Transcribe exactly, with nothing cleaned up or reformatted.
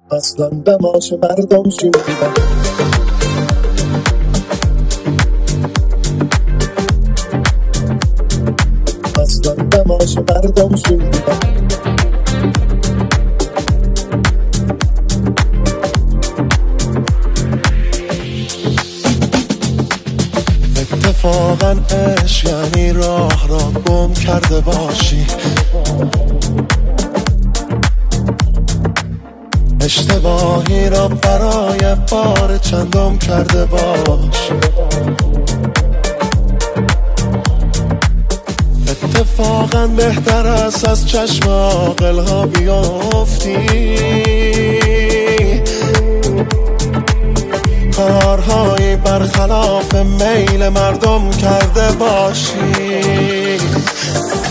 اصلا دماش مردم شنیدم. اصلا دماش مردم شنیدم. اتفاقا عشق یعنی راه را گم کرده باشی، اشتباهی را برای بار چندم کرده باش. اتفاقا بهتر است از چشم عاقل ها بیافتی، کارهایی برخلاف میل مردم کرده باشی.